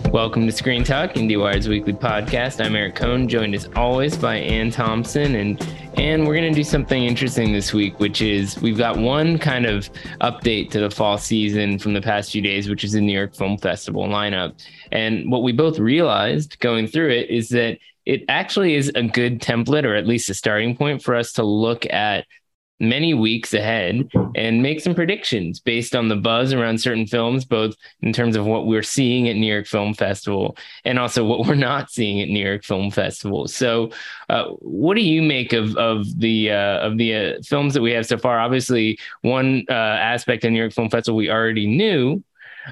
Welcome to Screen Talk, IndieWire's weekly podcast. I'm Eric Cohn, joined as always by Ann Thompson. And we're going to do something interesting this week, which is we've got one kind of update to the fall season from the past few days, which is the New York Film Festival lineup. And what we both realized going through it is that it actually is a good template, or at least a starting point for us to look at many weeks ahead and make some predictions based on the buzz around certain films, both in terms of what we're seeing at New York Film Festival and also what we're not seeing at New York Film Festival. So what do you make of the films that we have so far? Obviously, one aspect of New York Film Festival we already knew.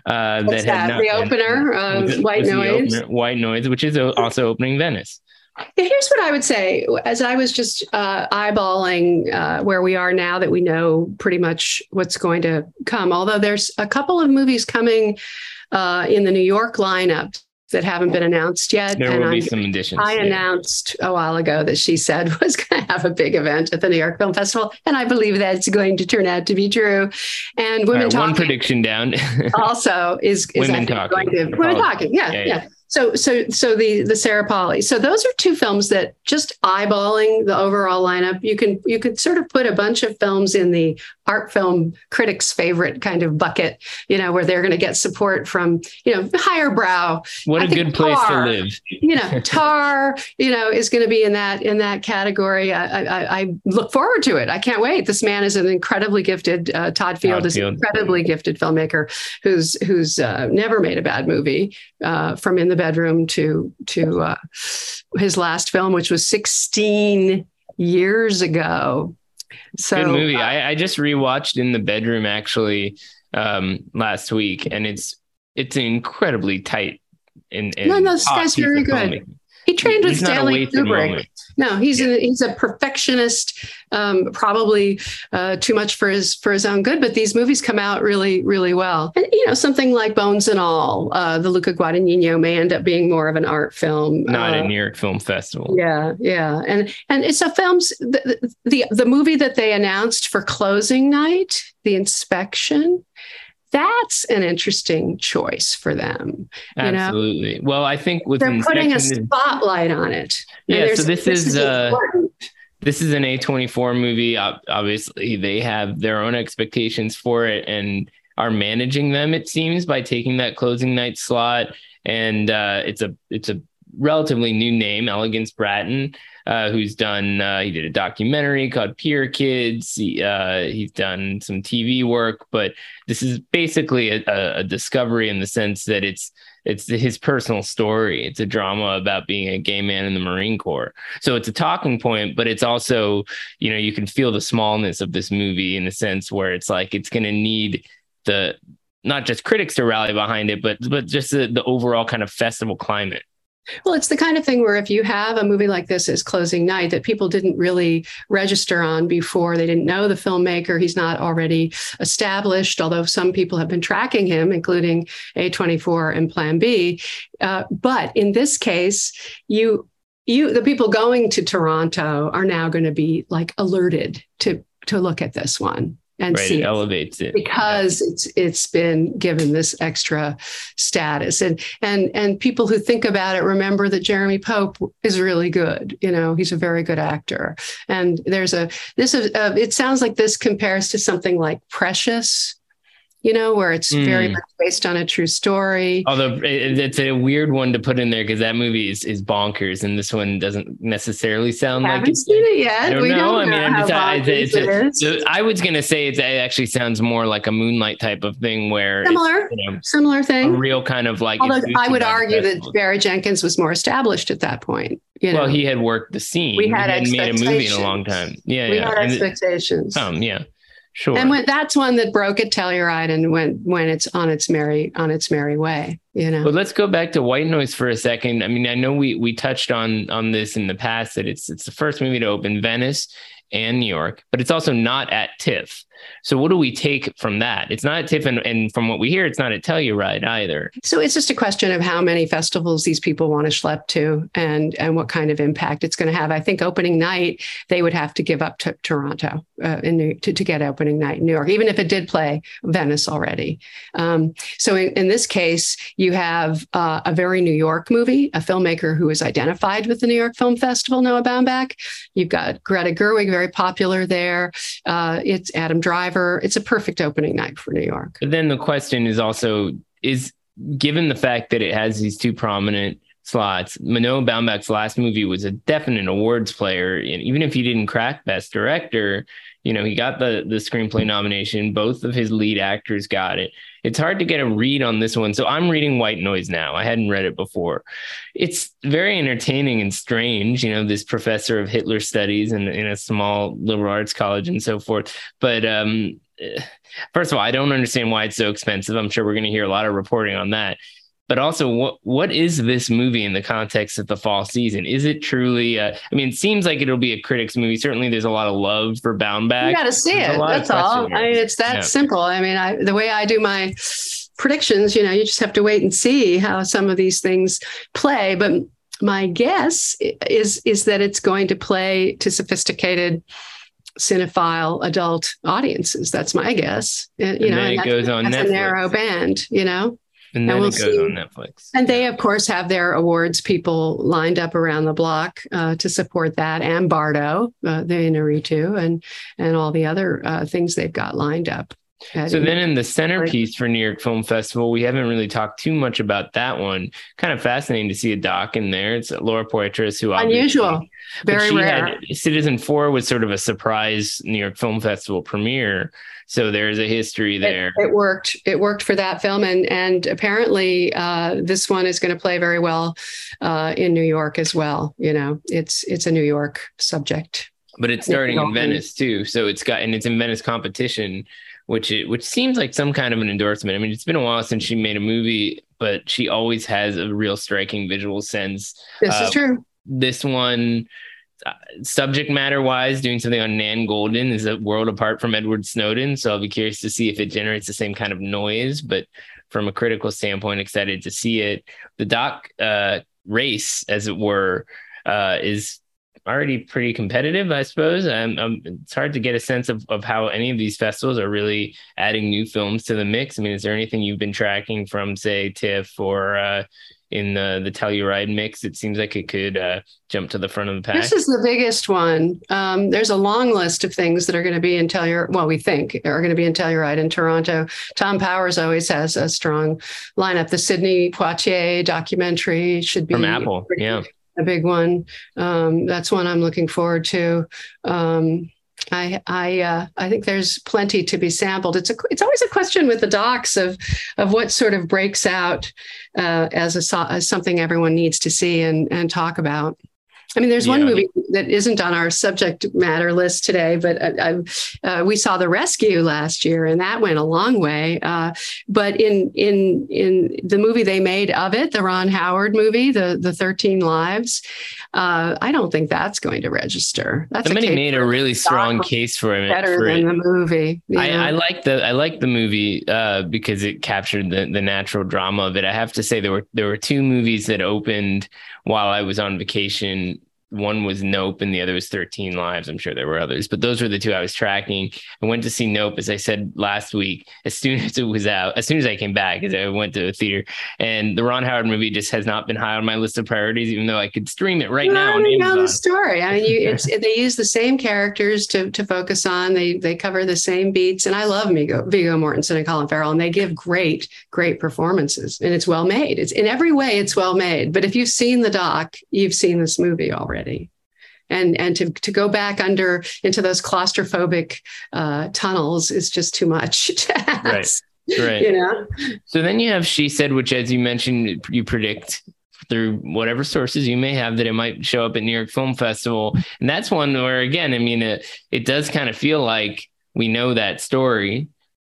The opener, White Noise. White Noise, which is also opening Venice. Here's what I would say. As I was just eyeballing where we are now that we know pretty much what's going to come, although there's a couple of movies coming in the New York lineup that haven't been announced yet. There will be some additions. I announced a while ago that she said was going to have a big event at the New York Film Festival, and I believe that's going to turn out to be true. And Women Talking, one prediction down, also is Women Talking. Women Talking, yeah. So the Sarah Polley. So those are two films that, just eyeballing the overall lineup, you could sort of put a bunch of films in the art film critics' favorite kind of bucket, where they're going to get support from, higher brow. What a good place to live. Tar, is going to be in that category. I look forward to it. I can't wait. This man is an incredibly gifted, Todd Field is an incredibly gifted filmmaker who's never made a bad movie, from In the Bedroom to his last film, which was 16 years ago. So good movie. I just rewatched In the Bedroom actually last week, and it's incredibly tight. This guy's very good. He trained with Stanley Kubrick. No, he's a perfectionist, probably too much for his own good. But these movies come out really, really well. And something like Bones and All, the Luca Guadagnino may end up being more of an art film, not a New York Film Festival. Yeah, and it's a films. The movie that they announced for closing night, The Inspection. That's an interesting choice for them. Absolutely. Well, I think they're putting a spotlight on it. Yeah. So this is an A24 movie. Obviously, they have their own expectations for it and are managing them, it seems, by taking that closing night slot. And it's a relatively new name, Elegance Bratton, who's done, he did a documentary called Pier Kids. He's done some TV work, but this is basically a discovery in the sense that it's his personal story. It's a drama about being a gay man in the Marine Corps. So it's a talking point, but it's also, you can feel the smallness of this movie in the sense where it's like, it's going to need not just critics to rally behind it, but just the overall kind of festival climate. Well, it's the kind of thing where if you have a movie like this as closing night that people didn't really register on before, they didn't know the filmmaker, he's not already established, although some people have been tracking him, including A24 and Plan B. But in this case, the people going to Toronto are now going to be like alerted to look at this one. And see, it elevates it because it's been given this extra status, and people who think about it remember that Jeremy Pope is really good. He's a very good actor, and it sounds like this compares to something like Precious, where it's very much based on a true story. Although it's a weird one to put in there because that movie is bonkers, and this one doesn't necessarily sound like. Haven't seen it yet. I don't know. I was going to say it actually sounds more like a Moonlight type of thing, where similar thing, a real kind of like. Although I would argue that Barry Jenkins was more established at that point. Well, he had worked the scene. We hadn't made a movie in a long time. Yeah, we had expectations. Yeah. Sure. And that's one that broke at Telluride and when it's on its merry way, But let's go back to White Noise for a second. I mean, I know we touched on this in the past, that it's the first movie to open Venice and New York, but it's also not at TIFF. So what do we take from that? It's not at TIFF, and from what we hear, it's not at Telluride either. So it's just a question of how many festivals these people want to schlep to, and what kind of impact it's going to have. I think opening night, they would have to give up to Toronto to get opening night in New York, even if it did play Venice already. So in this case, you have a very New York movie, a filmmaker who is identified with the New York Film Festival, Noah Baumbach. You've got Greta Gerwig, very popular there. It's Adam Driver. It's a perfect opening night for New York. But then the question is also, given the fact that it has these two prominent slots, Noah Baumbach's last movie was a definite awards player. And even if he didn't crack Best Director, he got the screenplay nomination. Both of his lead actors got it. It's hard to get a read on this one. So I'm reading White Noise now. I hadn't read it before. It's very entertaining and strange, this professor of Hitler studies in a small liberal arts college and so forth. But first of all, I don't understand why it's so expensive. I'm sure we're going to hear a lot of reporting on that. But also, what is this movie in the context of the fall season? Is it truly? It seems like it'll be a critics movie. Certainly, there's a lot of love for Baumbach. You got to see it. That's all. It's that simple. The way I do my predictions, you just have to wait and see how some of these things play. But my guess is that it's going to play to sophisticated cinephile adult audiences. That's my guess. And then it goes on Netflix. That's a narrow band, And then it goes on Netflix. And they, of course, have their awards people lined up around the block to support that, and Bardo, the Inarritu, and all the other things they've got lined up. So then in the centerpiece for New York Film Festival, we haven't really talked too much about that one. Kind of fascinating to see a doc in there. It's Laura Poitras, who unusual, very rare. Citizen 4 was sort of a surprise New York Film Festival premiere. So there's a history there. It worked. It worked for that film. And apparently this one is going to play very well in New York as well. It's a New York subject. But it's starting in Venice too. So it's in Venice competition, which seems like some kind of an endorsement. It's been a while since she made a movie, but she always has a real striking visual sense. This is true. This one, subject matter wise, doing something on Nan Goldin is a world apart from Edward Snowden. So I'll be curious to see if it generates the same kind of noise, but from a critical standpoint, excited to see it. The doc race, as it were, is already pretty competitive, I suppose. It's hard to get a sense of how any of these festivals are really adding new films to the mix. Is there anything you've been tracking from, say, TIFF or in the Telluride mix? It seems like it could jump to the front of the pack. This is the biggest one. There's a long list of things that are going to be in Telluride. Well, we think are going to be in Telluride in Toronto. Tom Powers always has a strong lineup. The Sidney Poitier documentary should be from Apple. Yeah. A big one. That's one I'm looking forward to. I think there's plenty to be sampled. It's always a question with the docs of what sort of breaks out as something everyone needs to see and talk about. There's one movie that isn't on our subject matter list today, but we saw The Rescue last year, and that went a long way. But in the movie they made of it, the Ron Howard movie, the 13 Lives, I don't think that's going to register. Somebody made a really strong case for it. Better than the movie. I like the movie because it captured the natural drama of it. I have to say there were two movies that opened while I was on vacation. One was Nope and the other was 13 Lives. I'm sure there were others, but those were the two I was tracking. I went to see Nope, as I said last week, as soon as it was out, as soon as I came back, as I went to a theater. And the Ron Howard movie just has not been high on my list of priorities, even though I could stream it right now. You know the story. They use the same characters to focus on. They cover the same beats. And I love Viggo Mortensen and Colin Farrell, and they give great performances. And it's well made. It's in every way, it's well made. But if you've seen the doc, you've seen this movie already. And to go back into those claustrophobic tunnels is just too much to ask. Right. So then you have She Said, which, as you mentioned, you predict through whatever sources you may have that it might show up at New York Film Festival. And that's one where, again, it does kind of feel like we know that story.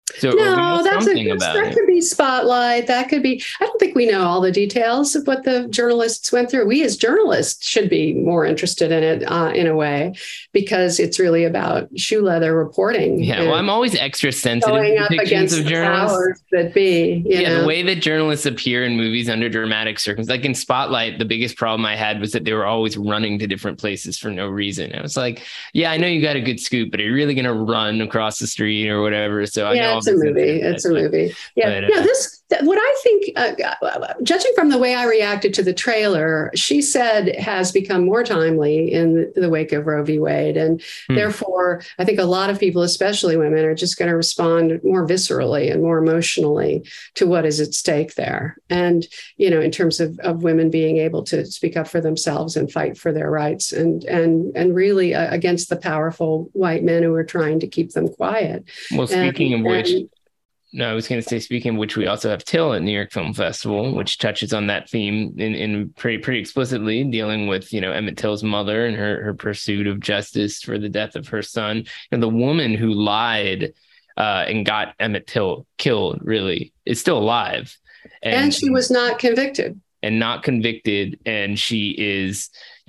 So we No, know something about that it. could be Spotlight. That could be, I don't think we know all the details of what the journalists went through. We as journalists should be more interested in it in a way, because it's really about shoe leather reporting. Yeah, well, I'm always extra sensitive Going to up depictions against of the journalists. powers that be. The way that journalists appear in movies under dramatic circumstances, like in Spotlight, the biggest problem I had was that they were always running to different places for no reason. I was like, yeah, I know you got a good scoop, but are you really going to run across the street or whatever? So I know it's a movie. It's a movie. Yeah. But, What I think, judging from the way I reacted to the trailer, she said has become more timely in the wake of Roe v. Wade. And therefore, I think a lot of people, especially women, are just going to respond more viscerally and more emotionally to what is at stake there. And, in terms of women being able to speak up for themselves and fight for their rights and really against the powerful white men who are trying to keep them quiet. Well, speaking of which, no, I was going to say, speaking of which, we also have Till at New York Film Festival, which touches on that theme in pretty explicitly, dealing with, Emmett Till's mother and her pursuit of justice for the death of her son. And the woman who lied and got Emmett Till killed, really, is still alive. And she was not convicted. And not convicted. And she is,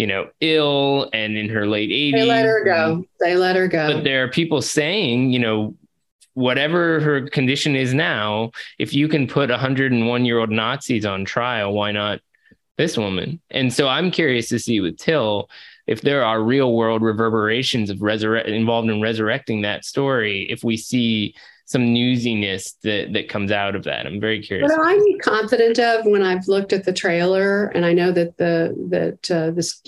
ill and in her late 80s. They let her go. But there are people saying, whatever her condition is now, if you can put 101-year-old Nazis on trial, why not this woman? And so I'm curious to see with Till if there are real world reverberations of involved in resurrecting that story, if we see some newsiness that comes out of that. I'm very curious. What I'm confident of when I've looked at the trailer, and I know that this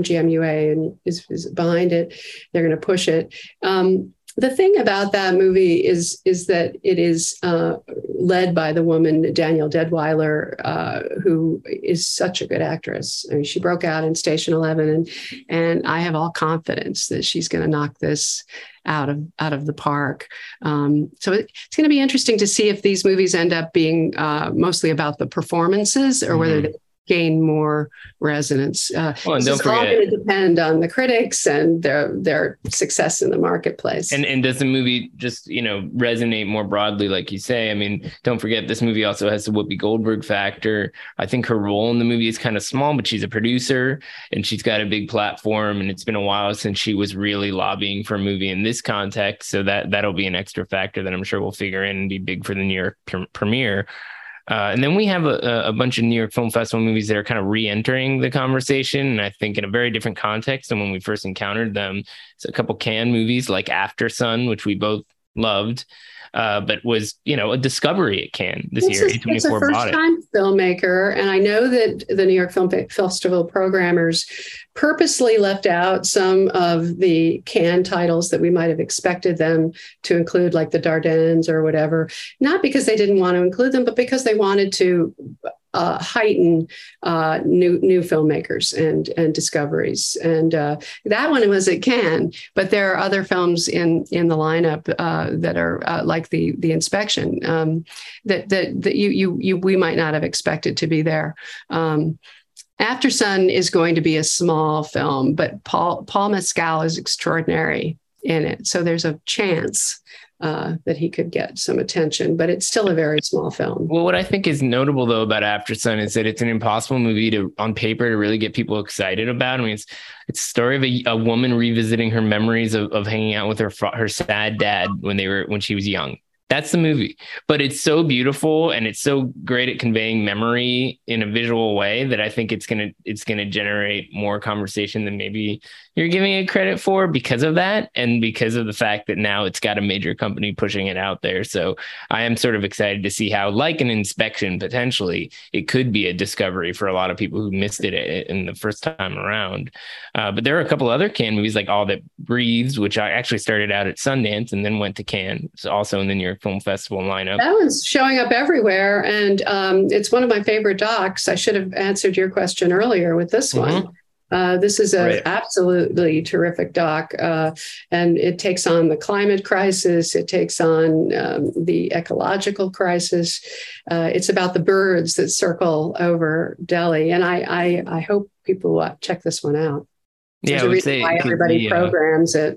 MGMUA is behind it, they're going to push it. The thing about that movie is that it is led by the woman, Danielle Deadwyler, who is such a good actress. I mean, she broke out in Station 11, and I have all confidence that she's going to knock this out of the park. So it's going to be interesting to see if these movies end up being mostly about the performances or whether they gain more resonance. And don't forget, all going to depend on the critics and their success in the marketplace. And does the movie just, resonate more broadly, like you say? I mean, don't forget, this movie also has the Whoopi Goldberg factor. I think her role in the movie is kind of small, but she's a producer and she's got a big platform. And it's been a while since she was really lobbying for a movie in this context. So that'll be an extra factor that I'm sure we'll figure in and be big for the New York premiere. And then we have a bunch of New York Film Festival movies that are kind of re-entering the conversation, and I think in a very different context than when we first encountered them. So a couple Cannes movies like Aftersun, which we both loved, but was, a discovery at Cannes this year. It's a first-time filmmaker, and I know that the New York Film Festival programmers purposely left out some of the Cannes titles that we might have expected them to include, like the Dardennes or whatever, not because they didn't want to include them, but because they wanted to heighten new filmmakers and discoveries. And that one was at Cannes, but there are other films in the lineup that are like the Inspection that we might not have expected to be there. Aftersun is going to be a small film, but Paul Mescal is extraordinary in it. So there's a chance that he could get some attention, but it's still a very small film. Well, what I think is notable, though, about Aftersun is that it's an impossible movie on paper to really get people excited about. I mean, it's a story of a woman revisiting her memories of hanging out with her sad dad when she was young. That's the movie, but it's so beautiful and it's so great at conveying memory in a visual way that I think it's gonna generate more conversation than maybe you're giving it credit for because of that, and because of the fact that now it's got a major company pushing it out there. So I am sort of excited to see how, like an Inspection, potentially it could be a discovery for a lot of people who missed it in the first time around. But there are a couple other Cannes movies like All That Breathes, which I actually started out at Sundance and then went to Cannes. It's also in the New York Film Festival lineup. That one's showing up everywhere, and it's one of my favorite docs. I should have answered your question earlier with this one. This is an absolutely terrific doc, and it takes on the climate crisis. It takes on the ecological crisis. It's about the birds that circle over Delhi, and I hope people check this one out. Yeah, I would say why everybody programs it.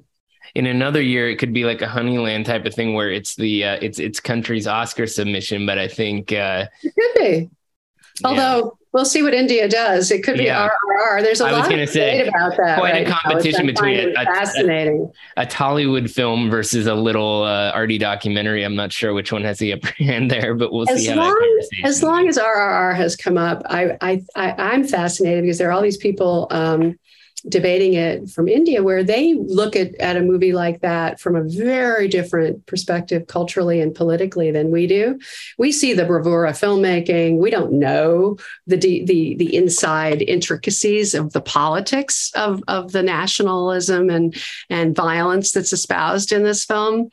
In another year, it could be like a Honeyland type of thing where it's the it's country's Oscar submission. But I think it could be. Although we'll see what India does. It could be RRR. There's a lot of debate about that. Quite a competition between a Tollywood film versus a little arty documentary. I'm not sure which one has the upper hand there, but we'll see how that conversation as long as RRR has come up, I'm fascinated because there are all these people debating it from India, where they look at a movie like that from a very different perspective, culturally and politically, than we do. We see the bravura filmmaking. We don't know the inside intricacies of the politics of the nationalism and violence that's espoused in this film.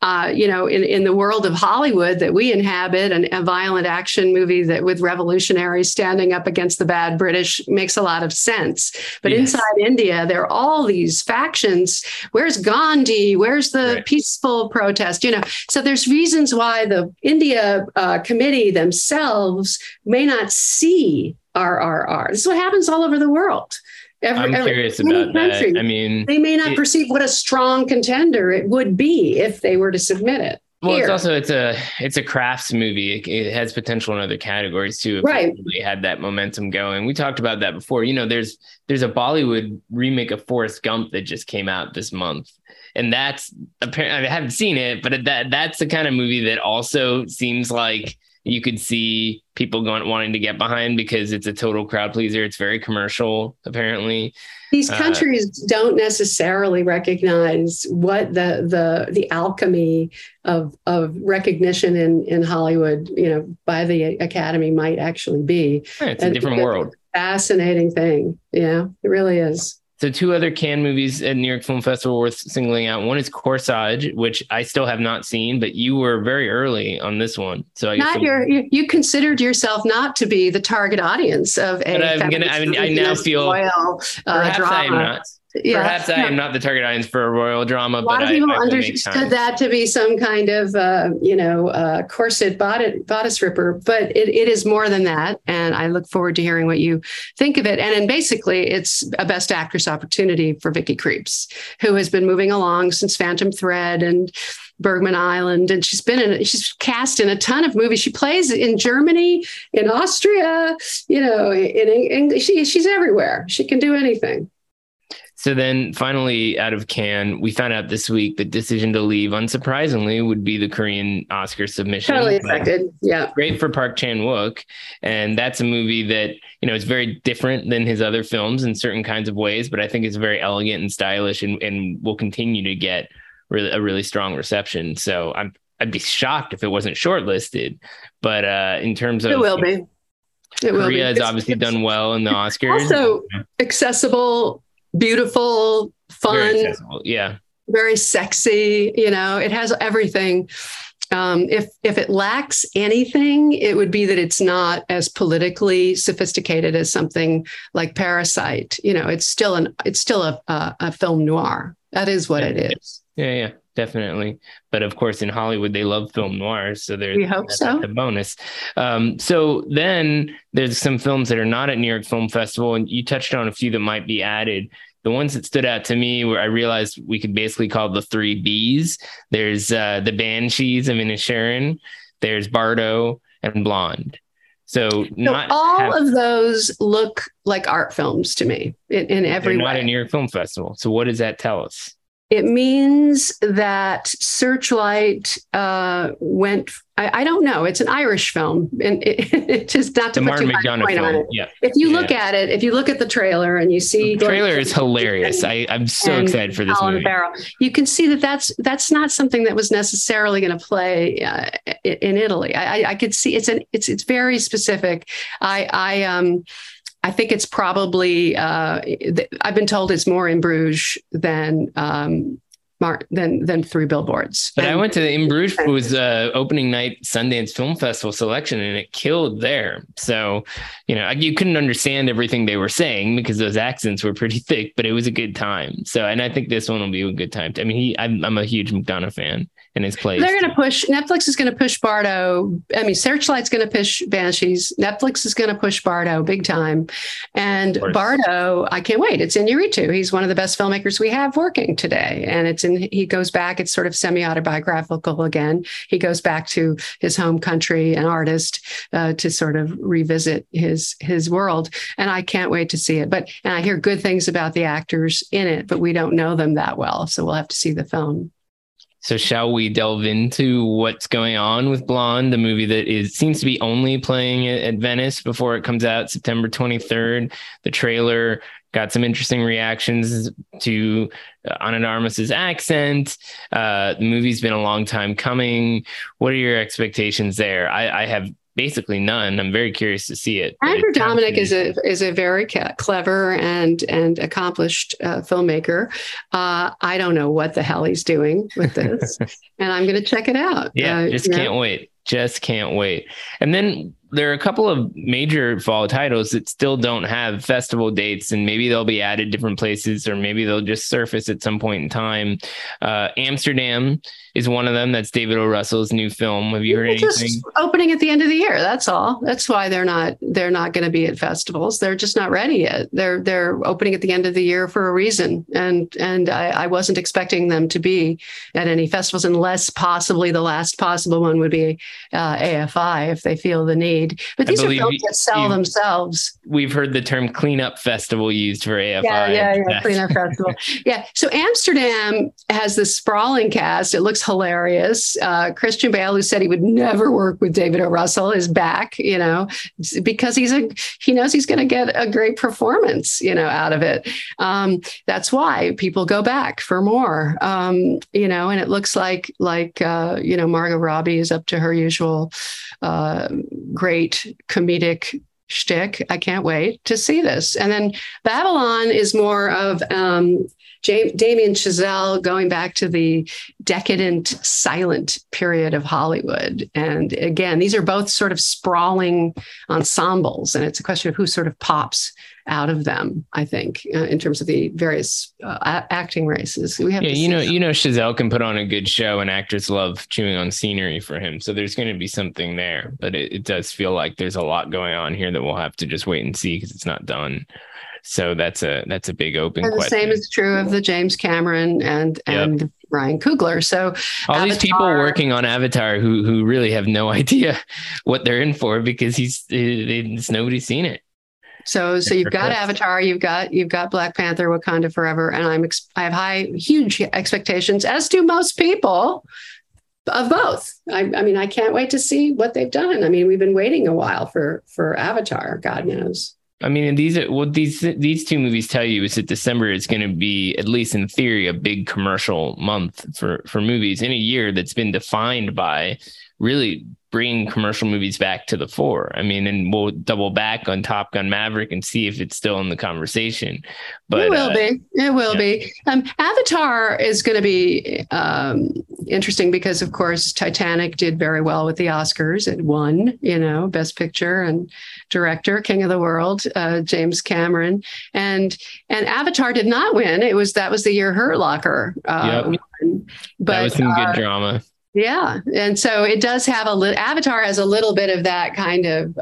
In the world of Hollywood that we inhabit, a violent action movie that with revolutionaries standing up against the bad British makes a lot of sense. But inside India, there are all these factions. Where's Gandhi? Where's the peaceful protest? So there's reasons why the India committee themselves may not see RRR. This is what happens all over the world. I'm curious about that. I mean, they may not perceive what a strong contender it would be if they were to submit it. Well, it's a crafts movie. It has potential in other categories too. If right. It really had that momentum going. We talked about that before. There's a Bollywood remake of Forrest Gump that just came out this month. And that's apparently, I haven't seen it, but that's the kind of movie that also seems like you could see people wanting to get behind because it's a total crowd pleaser. It's very commercial, apparently. These countries don't necessarily recognize what the alchemy of recognition in Hollywood, by the Academy might actually be. It's a different world. Fascinating thing. Yeah, it really is. So 2 other Cannes movies at New York Film Festival worth singling out. One is Corsage, which I still have not seen, but you were very early on this one. So you considered yourself not to be the target audience of a. But I now feel perhaps drama. I am not. Yeah. Perhaps I am not the target audience for a royal drama. A lot of people understood that to be some kind of, corset bodice ripper, but it is more than that. And I look forward to hearing what you think of it. And then basically, it's a Best Actress opportunity for Vicky Krieps, who has been moving along since Phantom Thread and Bergman Island, and she's she's cast in a ton of movies. She plays in Germany, in Austria, in English. She's everywhere. She can do anything. So then finally out of Cannes, we found out this week that Decision to Leave, unsurprisingly, would be the Korean Oscar submission. Totally expected. Yeah. Great for Park Chan-wook. And that's a movie that, is very different than his other films in certain kinds of ways, but I think it's very elegant and stylish and will continue to get a really strong reception. So I'd be shocked if it wasn't shortlisted. But in terms of... It will be. Korea has obviously done well in the Oscars. Also accessible, beautiful, fun, very sexy. It has everything. If it lacks anything, it would be that it's not as politically sophisticated as something like Parasite. It's still a film noir. That is what it is. Yeah, definitely. But of course, in Hollywood, they love film noirs, so we hope so. That's a bonus. So then there's some films that are not at New York Film Festival, and you touched on a few that might be added. The ones that stood out to me where I realized we could basically call the 3 Bs. There's The Banshees of Inisherin, there's Bardo, and Blonde. So all of those look like art films to me in every way. They're not a New York Film Festival. So what does that tell us? It means that Searchlight went. I don't know. It's an Irish film, and it just not to put too much point on it. Yeah. If you look at it, if you look at the trailer and you see the trailer is hilarious. I'm so excited for this movie. Farrell, you can see that's not something that was necessarily going to play in Italy. I could see it's very specific. I think it's probably, I've been told it's more in Bruges than 3 Billboards. But I went to In Bruges was opening night Sundance Film Festival selection, and it killed there. So, you couldn't understand everything they were saying because those accents were pretty thick, but it was a good time. So, and I think this one will be a good time. I mean, I'm a huge McDonagh fan. in his place. They're going to push, Netflix is going to push Bardo. I mean, Searchlight's going to push Banshees. Netflix is going to push Bardo big time. And Bardo, I can't wait. It's Iñárritu. He's one of the best filmmakers we have working today. And he goes back, it's sort of semi-autobiographical again. He goes back to his home country, an artist, to sort of revisit his world. And I can't wait to see it. And I hear good things about the actors in it, but we don't know them that well. So we'll have to see the film. So shall we delve into what's going on with Blonde, the movie that seems to be only playing at Venice before it comes out September 23rd? The trailer got some interesting reactions to Ana de Armas's accent. The movie's been a long time coming. What are your expectations there? I have basically none. I'm very curious to see it. Andrew Dominik is a very clever and accomplished filmmaker. I don't know what the hell he's doing with this, and I'm going to check it out. Yeah, can't wait. Just can't wait. And then there are a couple of major fall titles that still don't have festival dates, and maybe they'll be added different places, or maybe they'll just surface at some point in time. Amsterdam is one of them. That's David O. Russell's new film. Have you heard anything? Just opening at the end of the year. That's all. That's why they're not going to be at festivals. They're just not ready yet. They're opening at the end of the year for a reason. And I wasn't expecting them to be at any festivals, unless possibly the last possible one would be AFI if they feel the need. But these are films that sell themselves. We've heard the term cleanup festival used for AFI. Yeah, cleanup festival. Yeah. So Amsterdam has this sprawling cast. It looks hilarious. Christian Bale, who said he would never work with David O. Russell, is back, because he knows he's going to get a great performance, out of it. That's why people go back for more, and it looks like Margot Robbie is up to her usual great comedic shtick. I can't wait to see this. And then Babylon is more of Damien Chazelle going back to the decadent silent period of Hollywood. And again, these are both sort of sprawling ensembles, and it's a question of who sort of pops out of them, I think, in terms of the various acting races. We have Chazelle can put on a good show, and actors love chewing on scenery for him. So there's going to be something there, but it does feel like there's a lot going on here that we'll have to just wait and see because it's not done. So that's a big open question. The same is true of the James Cameron and Ryan Coogler. So all these people working on Avatar who really have no idea what they're in for because nobody's seen it. So you've got Avatar, you've got Black Panther, Wakanda Forever, and I have huge expectations, as do most people, of both. I mean, I can't wait to see what they've done. I mean, we've been waiting a while for Avatar, God knows. I mean, these two movies tell you is that December is going to be, at least in theory, a big commercial month for movies in a year that's been defined by really bringing commercial movies back to the fore. I mean, and we'll double back on Top Gun Maverick and see if it's still in the conversation. But it will be. Avatar is going to be interesting because, of course, Titanic did very well with the Oscars. It won, Best Picture and Director, King of the World, James Cameron, and Avatar did not win. That was the year Hurt Locker won. But that was some good drama. Yeah. And so it does have Avatar has a little bit of that kind of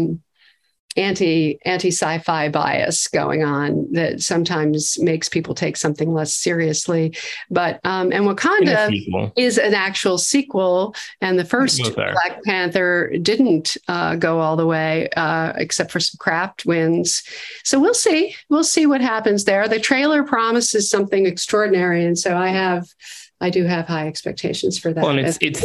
anti sci-fi bias going on that sometimes makes people take something less seriously. But and Wakanda is an actual sequel, and the first Black Panther didn't go all the way, except for some craft wins. So we'll see what happens there. The trailer promises something extraordinary, and so I do have high expectations for that. Well, and it's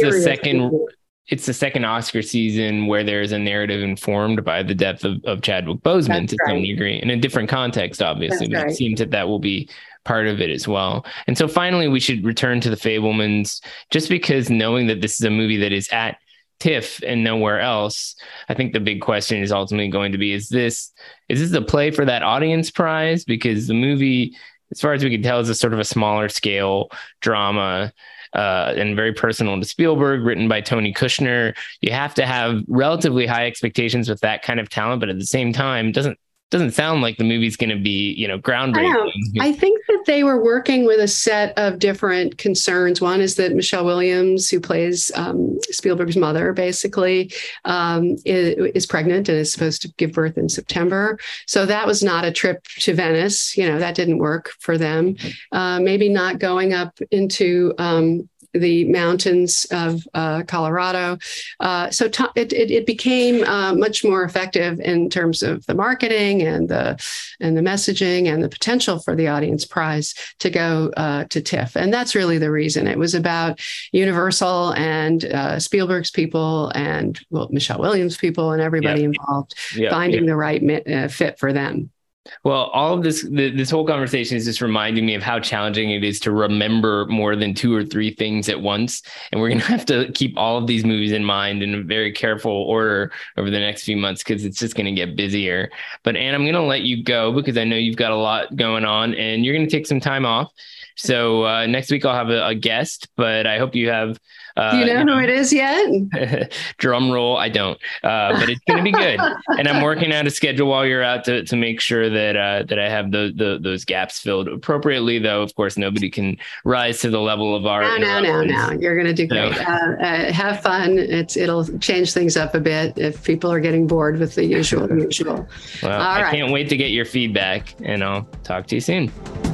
the second Oscar season where there's a narrative informed by the death of Chadwick Boseman to some degree, in a different context, obviously. But it seems that will be part of it as well. And so finally, we should return to The Fabelmans, just because knowing that this is a movie that is at TIFF and nowhere else, I think the big question is ultimately going to be, is this a play for that audience prize? Because the movie, as far as we can tell, is a sort of a smaller scale drama and very personal to Spielberg, written by Tony Kushner. You have to have relatively high expectations with that kind of talent, but at the same time, it doesn't doesn't sound like the movie's going to be, groundbreaking. I think that they were working with a set of different concerns. One is that Michelle Williams, who plays Spielberg's mother, basically is pregnant and is supposed to give birth in September. So that was not a trip to Venice. That didn't work for them. Maybe not going up into the mountains of Colorado. So it became much more effective in terms of the marketing and the messaging and the potential for the audience prize to go to TIFF. And that's really the reason. It was about Universal and Spielberg's people and Michelle Williams' people and everybody involved finding the right fit for them. Well, all of this whole conversation is just reminding me of how challenging it is to remember more than 2 or 3 things at once. And we're going to have to keep all of these movies in mind in a very careful order over the next few months, because it's just going to get busier. But Anne, I'm going to let you go because I know you've got a lot going on and you're going to take some time off. So next week I'll have a guest, but I hope you have. Do you know who it is yet? Drum roll. I don't, but it's going to be good. And I'm working out a schedule while you're out to make sure that I have those gaps filled appropriately. Though, of course, nobody can rise to the level of our. No. You're going to do great. Have fun. It'll change things up a bit if people are getting bored with the usual. Well, I can't wait to get your feedback, and I'll talk to you soon.